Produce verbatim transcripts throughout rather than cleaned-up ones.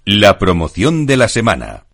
La promoción de la semana.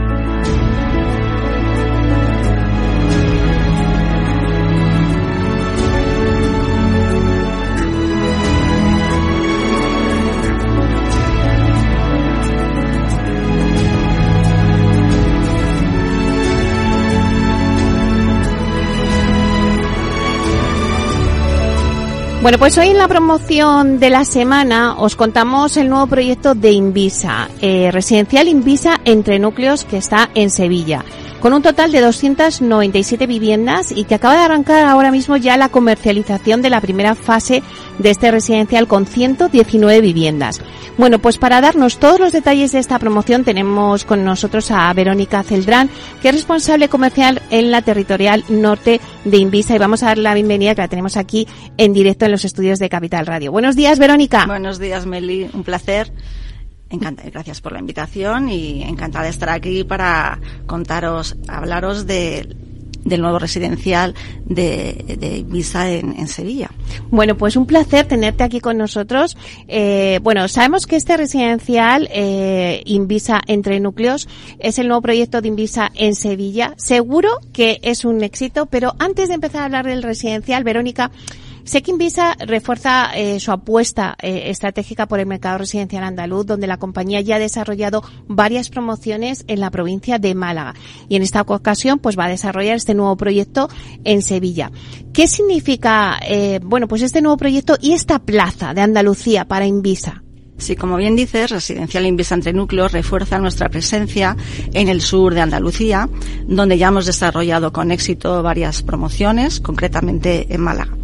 Bueno, pues hoy en la promoción de la semana os contamos el nuevo proyecto de Invisa, eh, residencial Invisa entre núcleos, que está en Sevilla, con un total de doscientas noventa y siete viviendas y que acaba de arrancar ahora mismo ya la comercialización de la primera fase de este residencial con ciento diecinueve viviendas. Bueno, pues para darnos todos los detalles de esta promoción tenemos con nosotros a Verónica Celdrán, que es responsable comercial en la territorial norte de Invisa, y vamos a dar la bienvenida, que la tenemos aquí en directo en los estudios de Capital Radio. Buenos días, Verónica. Buenos días, Meli, un placer. Encantada, gracias por la invitación y encantada de estar aquí para contaros, hablaros de del nuevo residencial de, de Invisa en, en Sevilla. Bueno, pues un placer tenerte aquí con nosotros. Eh, bueno, sabemos que este residencial eh, Invisa entre núcleos es el nuevo proyecto de Invisa en Sevilla. Seguro que es un éxito, pero antes de empezar a hablar del residencial, Verónica, sé que Invisa refuerza eh, su apuesta eh, estratégica por el mercado residencial andaluz, donde la compañía ya ha desarrollado varias promociones en la provincia de Málaga. Y en esta ocasión, pues va a desarrollar este nuevo proyecto en Sevilla. ¿Qué significa, eh, bueno, pues este nuevo proyecto y esta plaza de Andalucía para Invisa? Sí, como bien dices, Residencial Invisa entre núcleos refuerza nuestra presencia en el sur de Andalucía, donde ya hemos desarrollado con éxito varias promociones, concretamente en Málaga.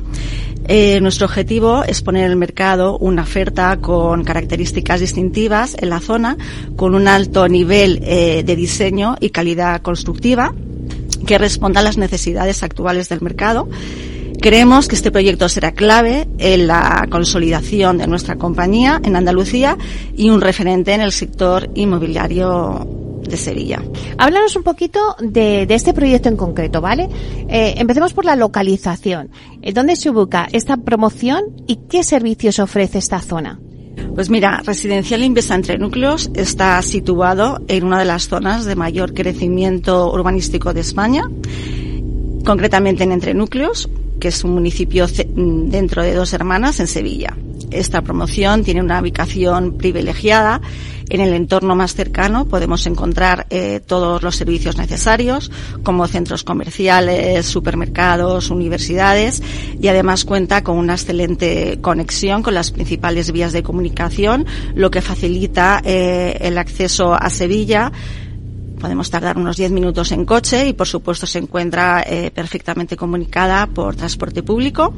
Eh, nuestro objetivo es poner en el mercado una oferta con características distintivas en la zona, con un alto nivel eh, de diseño y calidad constructiva que responda a las necesidades actuales del mercado. Creemos que este proyecto será clave en la consolidación de nuestra compañía en Andalucía y un referente en el sector inmobiliario de Sevilla. Háblanos un poquito de, de este proyecto en concreto, ¿vale? Eh, empecemos por la localización. ¿Dónde se ubica esta promoción y qué servicios ofrece esta zona? Pues mira, Residencial Invisa entre núcleos está situado en una de las zonas de mayor crecimiento urbanístico de España, concretamente en Entre Núcleos, que es un municipio dentro de Dos Hermanas, en Sevilla. Esta promoción tiene una ubicación privilegiada. En el entorno más cercano podemos encontrar eh, todos los servicios necesarios, como centros comerciales, supermercados, universidades, y además cuenta con una excelente conexión con las principales vías de comunicación, lo que facilita eh, el acceso a Sevilla. Podemos tardar unos diez minutos en coche y, por supuesto, se encuentra eh, perfectamente comunicada por transporte público.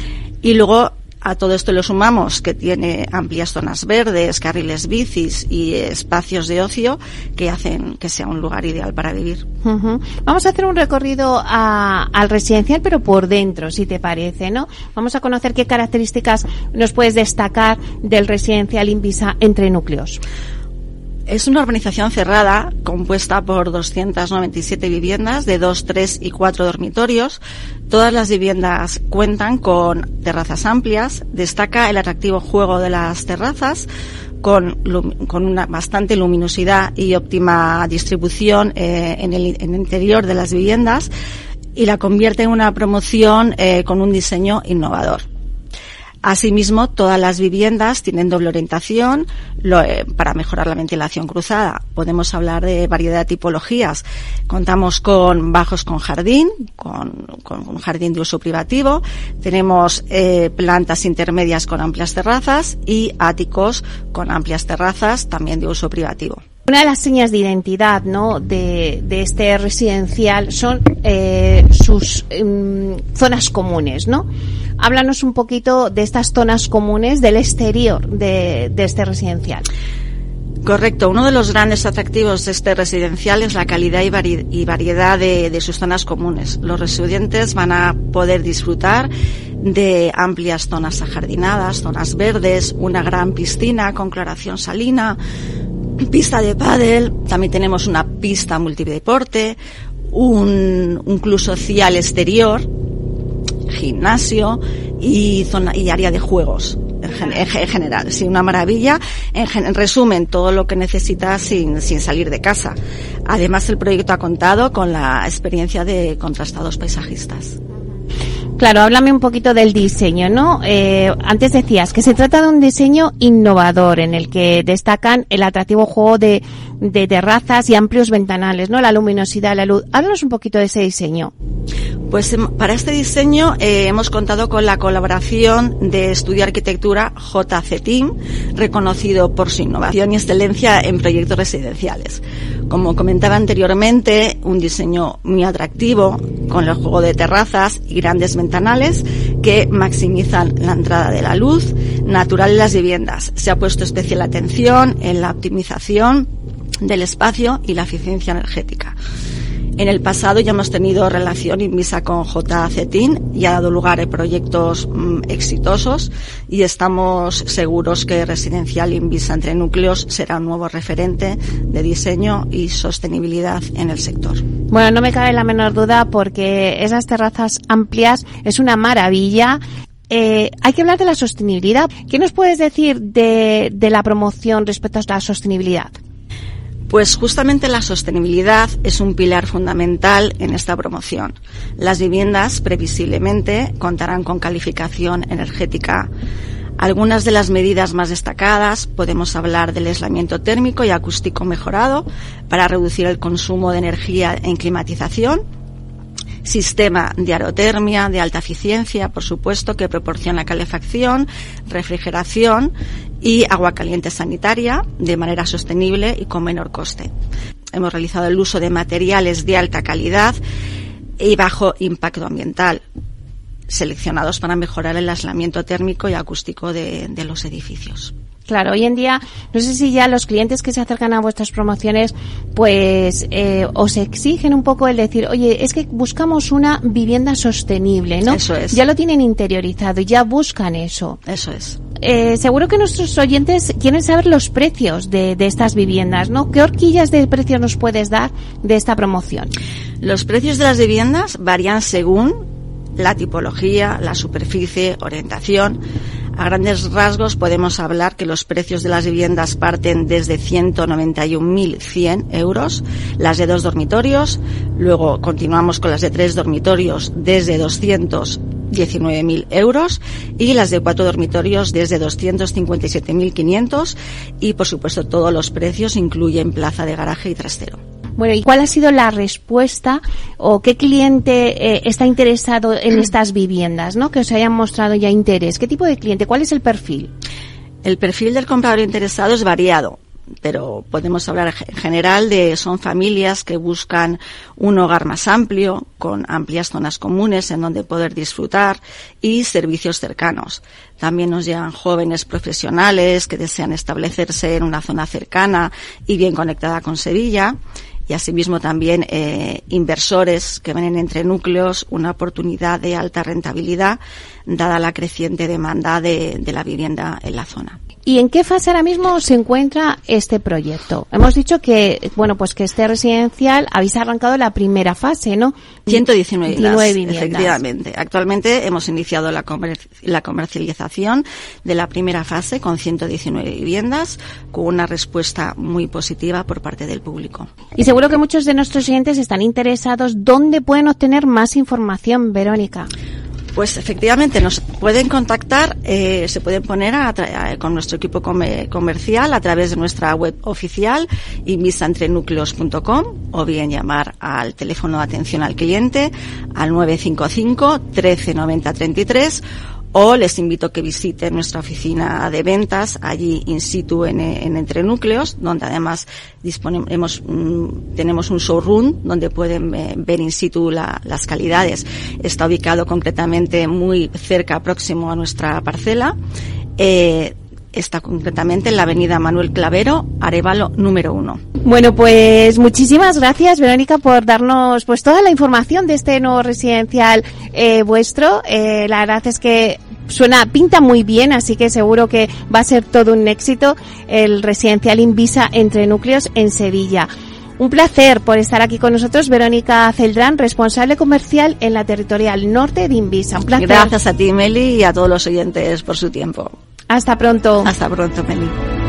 Y luego, a todo esto le sumamos que tiene amplias zonas verdes, carriles bicis y espacios de ocio que hacen que sea un lugar ideal para vivir. Uh-huh. Vamos a hacer un recorrido a, al residencial, pero por dentro, si te parece, ¿no? Vamos a conocer qué características nos puedes destacar del residencial Invisa entre núcleos. Es una urbanización cerrada compuesta por doscientas noventa y siete viviendas de dos, tres y cuatro dormitorios. Todas las viviendas cuentan con terrazas amplias. Destaca el atractivo juego de las terrazas con, con una bastante luminosidad y óptima distribución eh, en, el, en el interior de las viviendas, y la convierte en una promoción eh, con un diseño innovador. Asimismo, todas las viviendas tienen doble orientación lo, eh, para mejorar la ventilación cruzada. Podemos hablar de variedad de tipologías. Contamos con bajos con jardín, con, con un jardín de uso privativo. Tenemos eh, plantas intermedias con amplias terrazas y áticos con amplias terrazas también de uso privativo. Una de las señas de identidad, ¿no?, de, de este residencial son eh, sus eh, zonas comunes, ¿no? Háblanos un poquito de estas zonas comunes del exterior de, de este residencial. Correcto. Uno de los grandes atractivos de este residencial es la calidad y, vari- y variedad de, de sus zonas comunes. Los residentes van a poder disfrutar de amplias zonas ajardinadas, zonas verdes, una gran piscina con cloración salina, pista de pádel, también tenemos una pista multideporte, un, un club social exterior, gimnasio y zona y área de juegos. en, en general. Sí, una maravilla. En, en resumen, todo lo que necesitas sin, sin salir de casa. Además, el proyecto ha contado con la experiencia de contrastados paisajistas. Claro, háblame un poquito del diseño, ¿no? Eh, antes decías que se trata de un diseño innovador en el que destacan el atractivo juego de, de terrazas y amplios ventanales, ¿no? La luminosidad, la luz. Háblanos un poquito de ese diseño. Pues para este diseño eh, hemos contado con la colaboración de Estudio Arquitectura J C Team, reconocido por su innovación y excelencia en proyectos residenciales. Como comentaba anteriormente, un diseño muy atractivo con el juego de terrazas y grandes ventanales que maximizan la entrada de la luz natural en las viviendas. Se ha puesto especial atención en la optimización del espacio y la eficiencia energética. En el pasado ya hemos tenido relación Invisa con J C T I N y ha dado lugar a proyectos mmm, exitosos y estamos seguros que Residencial Invisa Entre Núcleos será un nuevo referente de diseño y sostenibilidad en el sector. Bueno, no me cabe la menor duda porque esas terrazas amplias es una maravilla. Eh, hay que hablar de la sostenibilidad. ¿Qué nos puedes decir de, de la promoción respecto a la sostenibilidad? Pues justamente la sostenibilidad es un pilar fundamental en esta promoción. Las viviendas previsiblemente contarán con calificación energética. Algunas de las medidas más destacadas podemos hablar del aislamiento térmico y acústico mejorado para reducir el consumo de energía en climatización, sistema de aerotermia de alta eficiencia, por supuesto, que proporciona calefacción, refrigeración y agua caliente sanitaria de manera sostenible y con menor coste. Hemos realizado el uso de materiales de alta calidad y bajo impacto ambiental, seleccionados para mejorar el aislamiento térmico y acústico de, de los edificios. Claro, hoy en día, no sé si ya los clientes que se acercan a vuestras promociones, pues, eh, os exigen un poco el decir, oye, es que buscamos una vivienda sostenible, ¿no? Eso es. Ya lo tienen interiorizado y ya buscan eso. Eso es. Eh, seguro que nuestros oyentes quieren saber los precios de, de estas viviendas, ¿no? ¿Qué horquillas de precios nos puedes dar de esta promoción? Los precios de las viviendas varían según la tipología, la superficie, orientación. A grandes rasgos podemos hablar que los precios de las viviendas parten desde ciento noventa y un mil cien euros, las de dos dormitorios, luego continuamos con las de tres dormitorios desde doscientos diecinueve mil euros y las de cuatro dormitorios desde doscientos cincuenta y siete mil quinientos y por supuesto todos los precios incluyen plaza de garaje y trastero. Bueno, ¿y cuál ha sido la respuesta o qué cliente eh, está interesado en estas viviendas, ¿no? Que os hayan mostrado ya interés. ¿Qué tipo de cliente? ¿Cuál es el perfil? El perfil del comprador interesado es variado, pero podemos hablar en general de son familias que buscan un hogar más amplio, con amplias zonas comunes en donde poder disfrutar y servicios cercanos. También nos llegan jóvenes profesionales que desean establecerse en una zona cercana y bien conectada con Sevilla. Y asimismo también eh, inversores que ven en Entre Núcleos una oportunidad de alta rentabilidad dada la creciente demanda de, de la vivienda en la zona. ¿Y en qué fase ahora mismo se encuentra este proyecto? Hemos dicho que, bueno, pues que este residencial habéis arrancado la primera fase, ¿no? ciento diecinueve viviendas. Efectivamente. Actualmente hemos iniciado la, comer- la comercialización de la primera fase con ciento diecinueve viviendas, con una respuesta muy positiva por parte del público. Y seguro que muchos de nuestros clientes están interesados. ¿Dónde pueden obtener más información, Verónica? Pues efectivamente nos pueden contactar, eh, se pueden poner a tra- a, con nuestro equipo com- comercial a través de nuestra web oficial invisa entre núcleos punto com o bien llamar al teléfono de atención al cliente al nueve cinco cinco trece noventa treinta y tres o les invito a que visiten nuestra oficina de ventas allí in situ en, en Entre Núcleos, donde además disponemos, mm, tenemos un showroom donde pueden eh, ver in situ la, las calidades. Está ubicado concretamente muy cerca, próximo a nuestra parcela. Eh, Está concretamente en la avenida Manuel Clavero, Arévalo número uno. Bueno, pues muchísimas gracias, Verónica, por darnos pues toda la información de este nuevo residencial eh, vuestro. Eh, la verdad es que suena, pinta muy bien, así que seguro que va a ser todo un éxito el residencial Invisa Entre Núcleos en Sevilla. Un placer por estar aquí con nosotros, Verónica Celdrán, responsable comercial en la territorial norte de Invisa. Un placer. Gracias a ti, Meli, y a todos los oyentes por su tiempo. Hasta pronto. Hasta pronto, Meli.